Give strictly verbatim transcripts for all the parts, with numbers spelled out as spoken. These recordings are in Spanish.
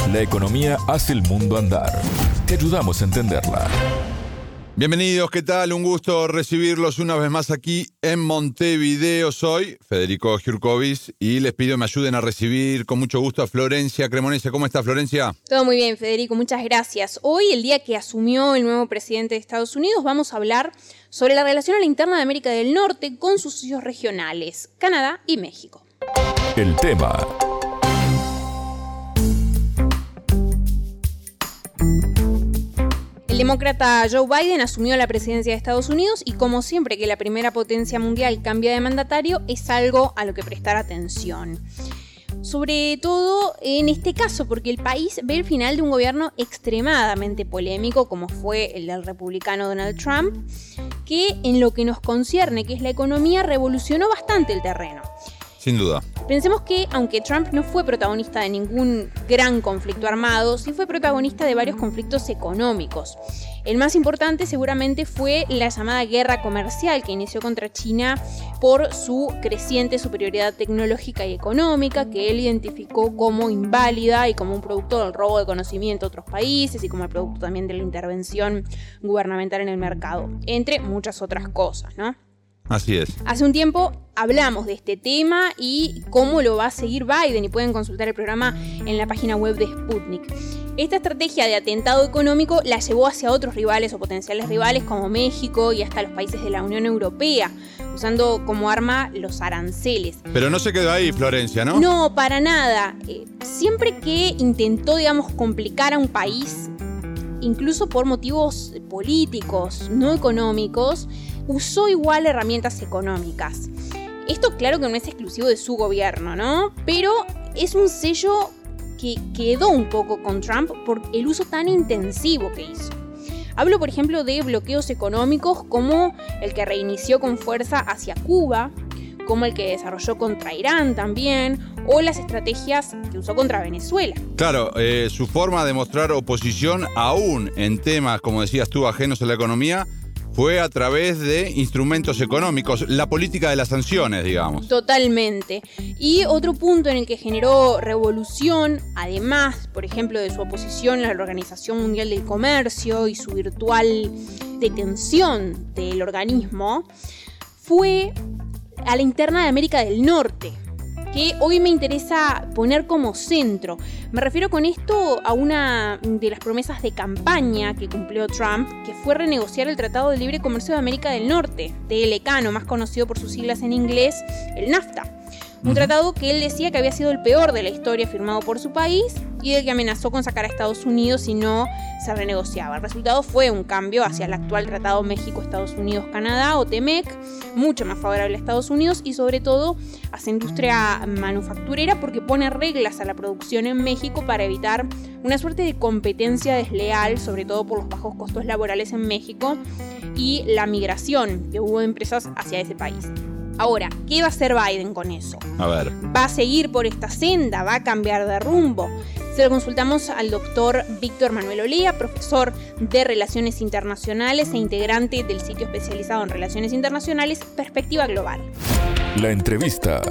La economía hace el mundo andar. Te ayudamos a entenderla. Bienvenidos, ¿qué tal? Un gusto recibirlos una vez más aquí en Montevideo. Soy Federico Giurkovic y les pido que me ayuden a recibir con mucho gusto a Florencia Cremonesi. ¿Cómo está, Florencia? Todo muy bien, Federico, muchas gracias. Hoy, el día que asumió el nuevo presidente de Estados Unidos, vamos a hablar sobre la relación a la interna de América del Norte con sus socios regionales, Canadá y México. El tema. El demócrata Joe Biden asumió la presidencia de Estados Unidos y, como siempre que la primera potencia mundial cambia de mandatario, es algo a lo que prestar atención. Sobre todo en este caso, porque el país ve el final de un gobierno extremadamente polémico, como fue el del republicano Donald Trump, que en lo que nos concierne, que es la economía, revolucionó bastante el terreno. Sin duda. Pensemos que, aunque Trump no fue protagonista de ningún gran conflicto armado, sí fue protagonista de varios conflictos económicos. El más importante seguramente fue la llamada guerra comercial que inició contra China por su creciente superioridad tecnológica y económica, que él identificó como inválida y como un producto del robo de conocimiento a otros países y como el producto también de la intervención gubernamental en el mercado, entre muchas otras cosas, ¿no? Así es. Hace un tiempo hablamos de este tema y cómo lo va a seguir Biden, y pueden consultar el programa en la página web de Sputnik. Esta estrategia de atentado económico la llevó hacia otros rivales o potenciales rivales como México y hasta los países de la Unión Europea, usando como arma los aranceles. Pero no se quedó ahí, Florencia, ¿no? No, para nada. Eh, siempre que intentó, digamos, complicar a un país, incluso por motivos políticos, no económicos, usó igual herramientas económicas. Esto claro que no es exclusivo de su gobierno, ¿no? Pero es un sello que quedó un poco con Trump por el uso tan intensivo que hizo. Hablo, por ejemplo, de bloqueos económicos como el que reinició con fuerza hacia Cuba, como el que desarrolló contra Irán también, o las estrategias que usó contra Venezuela. Claro, eh, su forma de mostrar oposición aún en temas, como decías tú, ajenos a la economía, fue a través de instrumentos económicos, la política de las sanciones, digamos. Totalmente. Y otro punto en el que generó revolución, además, por ejemplo, de su oposición a la Organización Mundial del Comercio y su virtual detención del organismo, fue a la interna de América del Norte, que hoy me interesa poner como centro. Me refiero con esto a una de las promesas de campaña que cumplió Trump, que fue renegociar el Tratado de Libre Comercio de América del Norte, T L C, más conocido por sus siglas en inglés, el NAFTA. Un tratado que él decía que había sido el peor de la historia firmado por su país y del que amenazó con sacar a Estados Unidos si no se renegociaba. El resultado fue un cambio hacia el actual Tratado México-Estados Unidos-Canadá o T M E C, mucho más favorable a Estados Unidos y sobre todo hacia industria manufacturera porque pone reglas a la producción en México para evitar una suerte de competencia desleal, sobre todo por los bajos costos laborales en México y la migración que hubo de empresas hacia ese país. Ahora, ¿qué va a hacer Biden con eso? A ver. ¿Va a seguir por esta senda? ¿Va a cambiar de rumbo? Se lo consultamos al doctor Víctor Manuel Olea, profesor de Relaciones Internacionales e integrante del sitio especializado en Relaciones Internacionales Perspectiva Global. La entrevista.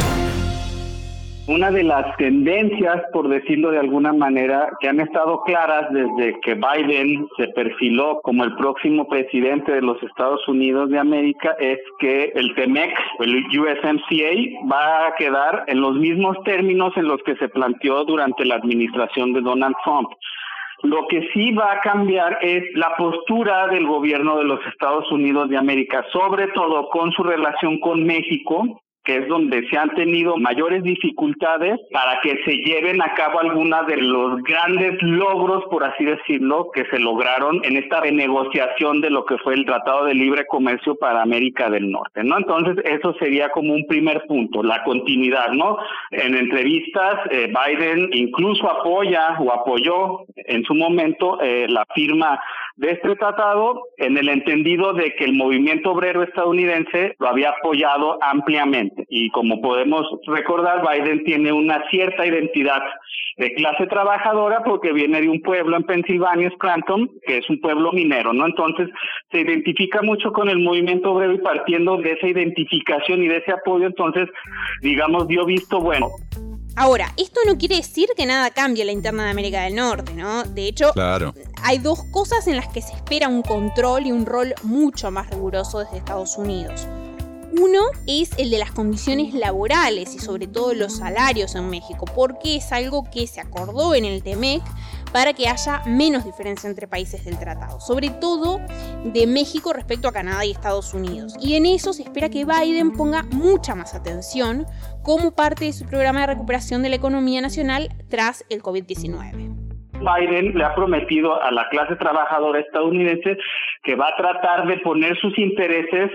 Una de las tendencias, por decirlo de alguna manera, que han estado claras desde que Biden se perfiló como el próximo presidente de los Estados Unidos de América es que el T M E C, el U S M C A, va a quedar en los mismos términos en los que se planteó durante la administración de Donald Trump. Lo que sí va a cambiar es la postura del gobierno de los Estados Unidos de América, sobre todo con su relación con México, que es donde se han tenido mayores dificultades para que se lleven a cabo algunas de los grandes logros, por así decirlo, que se lograron en esta renegociación de lo que fue el Tratado de Libre Comercio para América del Norte, ¿no? Entonces, eso sería como un primer punto, la continuidad, ¿no? En entrevistas, eh, Biden incluso apoya o apoyó en su momento eh, la firma de este tratado en el entendido de que el movimiento obrero estadounidense lo había apoyado ampliamente. Y como podemos recordar, Biden tiene una cierta identidad de clase trabajadora porque viene de un pueblo en Pensilvania, Scranton, que es un pueblo minero, ¿no? Entonces se identifica mucho con el movimiento obrero y partiendo de esa identificación y de ese apoyo, entonces, digamos, dio visto bueno Ahora, esto no quiere decir que nada cambie en la interna de América del Norte, ¿no? De hecho, claro, hay dos cosas en las que se espera un control y un rol mucho más riguroso desde Estados Unidos. Uno es el de las condiciones laborales y sobre todo los salarios en México, porque es algo que se acordó en el TEMEC para que haya menos diferencia entre países del tratado, sobre todo de México respecto a Canadá y Estados Unidos. Y en eso se espera que Biden ponga mucha más atención como parte de su programa de recuperación de la economía nacional tras el covid diecinueve. Biden le ha prometido a la clase trabajadora estadounidense que va a tratar de poner sus intereses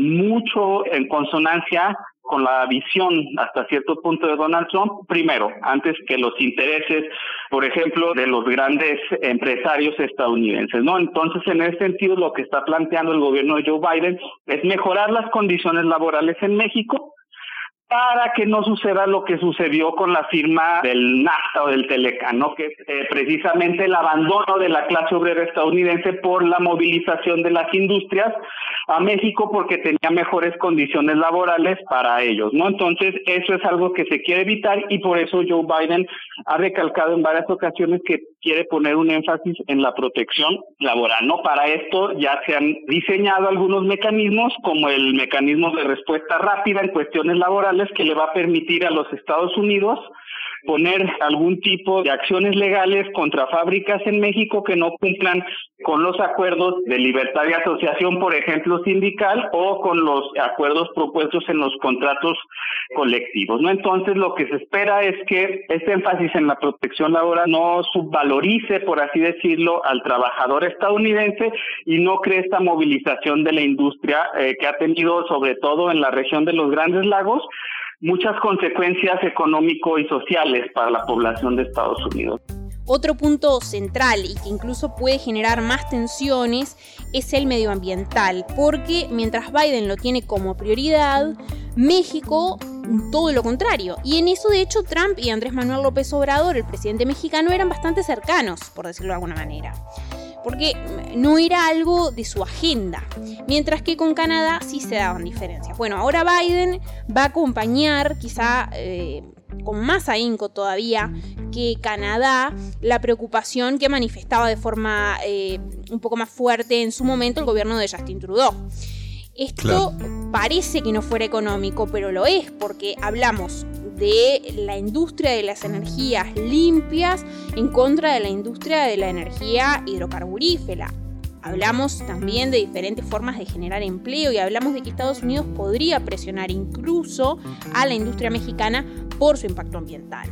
mucho en consonancia con la visión hasta cierto punto de Donald Trump, primero, antes que los intereses, por ejemplo, de los grandes empresarios estadounidenses, ¿no? Entonces, en ese sentido, lo que está planteando el gobierno de Joe Biden es mejorar las condiciones laborales en México, para que no suceda lo que sucedió con la firma del NAFTA o del TELECAN, ¿no? Que es eh, precisamente el abandono de la clase obrera estadounidense por la movilización de las industrias a México porque tenía mejores condiciones laborales para ellos, ¿no? Entonces, eso es algo que se quiere evitar y por eso Joe Biden ha recalcado en varias ocasiones que quiere poner un énfasis en la protección laboral, ¿no? Para esto ya se han diseñado algunos mecanismos, como el mecanismo de respuesta rápida en cuestiones laborales, que le va a permitir a los Estados Unidos poner algún tipo de acciones legales contra fábricas en México que no cumplan con los acuerdos de libertad de asociación, por ejemplo, sindical, o con los acuerdos propuestos en los contratos colectivos, ¿no? Entonces, lo que se espera es que este énfasis en la protección laboral no subvalorice, por así decirlo, al trabajador estadounidense y no cree esta movilización de la industria eh, que ha tenido, sobre todo en la región de los Grandes Lagos, muchas consecuencias económico y sociales para la población de Estados Unidos. Otro punto central y que incluso puede generar más tensiones es el medioambiental, porque mientras Biden lo tiene como prioridad, México todo lo contrario. Y en eso, de hecho, Trump y Andrés Manuel López Obrador, el presidente mexicano, eran bastante cercanos, por decirlo de alguna manera, porque no era algo de su agenda, mientras que con Canadá sí se daban diferencias. Bueno, ahora Biden va a acompañar, quizá eh, con más ahínco todavía que Canadá, la preocupación que manifestaba de forma eh, un poco más fuerte en su momento el gobierno de Justin Trudeau. Esto claro. Parece que no fuera económico, pero lo es, porque hablamos de la industria de las energías limpias en contra de la industria de la energía hidrocarburífera. Hablamos también de diferentes formas de generar empleo y hablamos de que Estados Unidos podría presionar incluso a la industria mexicana por su impacto ambiental.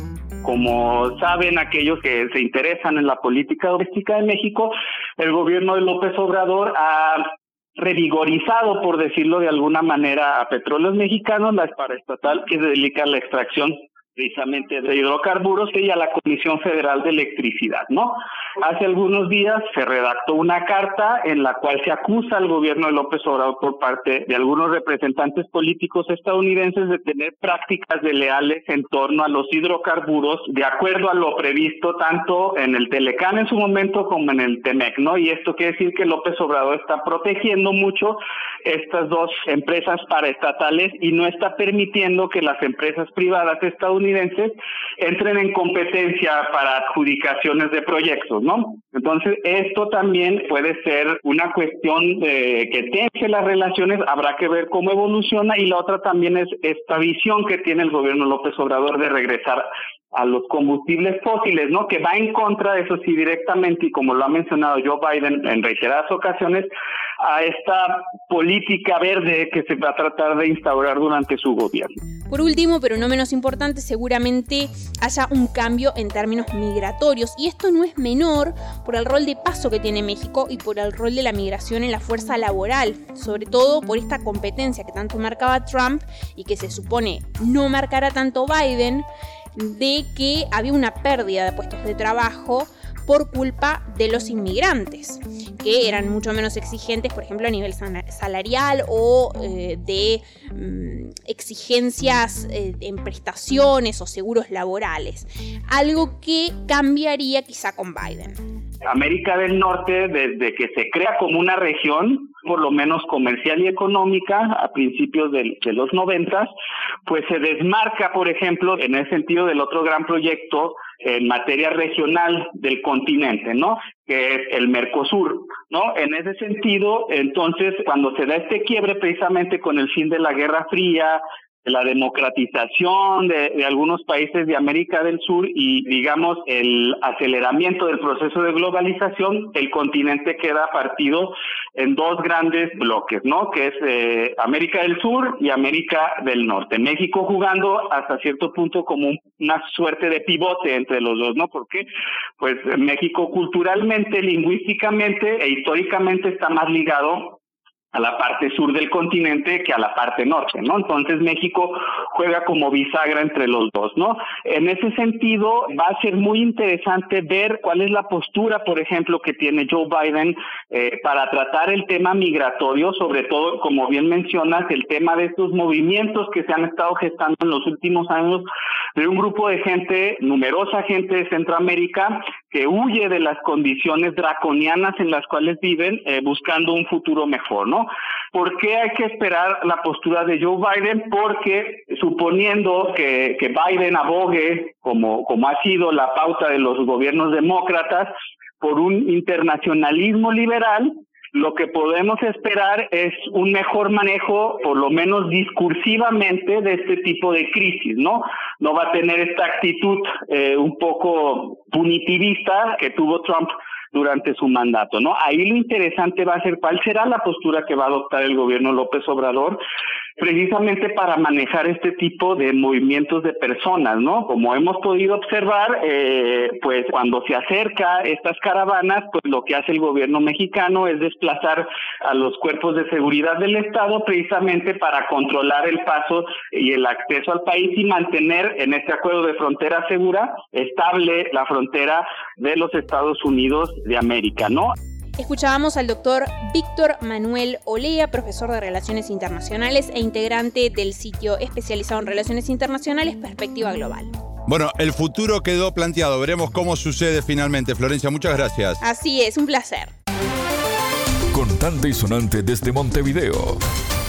Como saben aquellos que se interesan en la política doméstica de México, el gobierno de López Obrador ha revigorizado, por decirlo de alguna manera, a Petróleos Mexicanos, la paraestatal que se dedica a la extracción precisamente de hidrocarburos, y a la Comisión Federal de Electricidad, ¿no? Hace algunos días se redactó una carta en la cual se acusa al gobierno de López Obrador por parte de algunos representantes políticos estadounidenses de tener prácticas desleales en torno a los hidrocarburos, de acuerdo a lo previsto tanto en el TELECAN en su momento como en el TEMEC, ¿no? Y esto quiere decir que López Obrador está protegiendo mucho estas dos empresas paraestatales y no está permitiendo que las empresas privadas estadounidenses entren en competencia para adjudicaciones de proyectos, ¿no? Entonces, esto también puede ser una cuestión de que tense las relaciones, habrá que ver cómo evoluciona, y la otra también es esta visión que tiene el gobierno López Obrador de regresar a los combustibles fósiles, ¿no? Que va en contra de eso sí directamente, y como lo ha mencionado Joe Biden en reiteradas ocasiones, a esta política verde que se va a tratar de instaurar durante su gobierno. Por último, pero no menos importante, seguramente haya un cambio en términos migratorios, y esto no es menor por el rol de paso que tiene México y por el rol de la migración en la fuerza laboral, sobre todo por esta competencia que tanto marcaba Trump y que se supone no marcará tanto Biden, de que había una pérdida de puestos de trabajo por culpa de los inmigrantes, que eran mucho menos exigentes, por ejemplo, a nivel salarial o eh, de mm, exigencias eh, en prestaciones o seguros laborales, algo que cambiaría quizá con Biden. América del Norte, desde que se crea como una región, por lo menos comercial y económica, a principios de, de los noventas, pues se desmarca, por ejemplo, en el sentido del otro gran proyecto en materia regional del continente, ¿no? Que es el Mercosur, ¿no? En ese sentido, entonces, cuando se da este quiebre precisamente con el fin de la Guerra Fría, la democratización de, de algunos países de América del Sur y, digamos, el aceleramiento del proceso de globalización, el continente queda partido en dos grandes bloques, ¿no? Que es eh, América del Sur y América del Norte. México jugando hasta cierto punto como un, una suerte de pivote entre los dos, ¿no? Porque, pues, México culturalmente, lingüísticamente e históricamente está más ligado a la parte sur del continente que a la parte norte, ¿no? Entonces México juega como bisagra entre los dos, ¿no? En ese sentido va a ser muy interesante ver cuál es la postura, por ejemplo, que tiene Joe Biden eh, para tratar el tema migratorio, sobre todo, como bien mencionas, el tema de estos movimientos que se han estado gestando en los últimos años de un grupo de gente, numerosa gente de Centroamérica, que huye de las condiciones draconianas en las cuales viven, eh, buscando un futuro mejor, ¿no? ¿Por qué hay que esperar la postura de Joe Biden? Porque suponiendo que, que Biden abogue, como, como ha sido la pauta de los gobiernos demócratas, por un internacionalismo liberal, lo que podemos esperar es un mejor manejo, por lo menos discursivamente, de este tipo de crisis, ¿no? No va a tener esta actitud eh, un poco punitivista que tuvo Trump durante su mandato, ¿no? Ahí lo interesante va a ser cuál será la postura que va a adoptar el gobierno López Obrador, precisamente para manejar este tipo de movimientos de personas, ¿no? Como hemos podido observar, eh, pues cuando se acerca estas caravanas, pues lo que hace el gobierno mexicano es desplazar a los cuerpos de seguridad del Estado precisamente para controlar el paso y el acceso al país y mantener en este acuerdo de frontera segura estable la frontera de los Estados Unidos de América, ¿no? Escuchábamos al doctor Víctor Manuel Olea, profesor de Relaciones Internacionales e integrante del sitio especializado en Relaciones Internacionales Perspectiva Global. Bueno, el futuro quedó planteado. Veremos cómo sucede finalmente. Florencia, muchas gracias. Así es, un placer. Contante y sonante desde Montevideo.